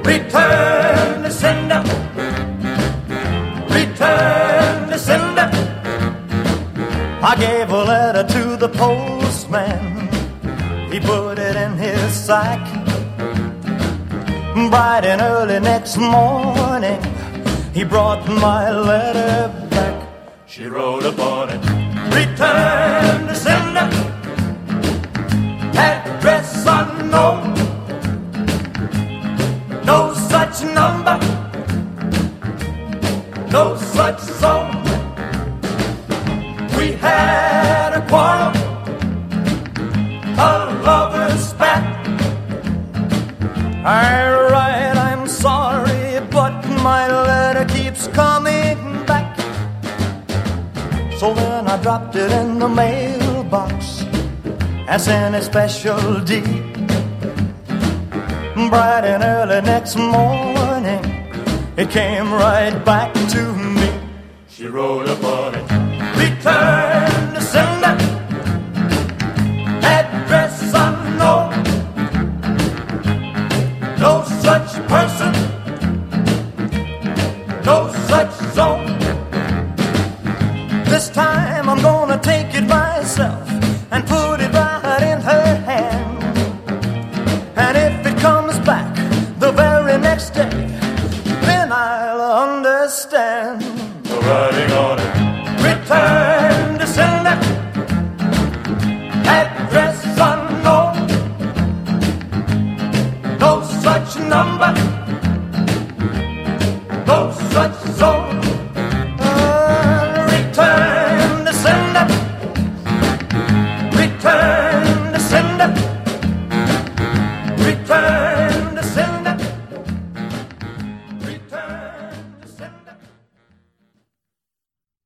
Return to sender. Return to sender. I gave a letter to the postman. He put it in his sack. Bright and early next morning, he brought my letter back. She wrote upon it, return to sender. Address unknown. No such number. No such zone. We had a quarrel, a lover's spat. I write, I'm sorry, but my letter keeps coming back. So then I dropped it in the mailbox as in a special deed. Bright and early next morning, it came right back to me. She wrote upon it, return to sender. Address unknown. No such person. No such zone. This time I'm gonna take it myself and put it right in her hand. And if it comes back the very next day, then I'll understand. The writing on it, return to sender. Address unknown. No such number.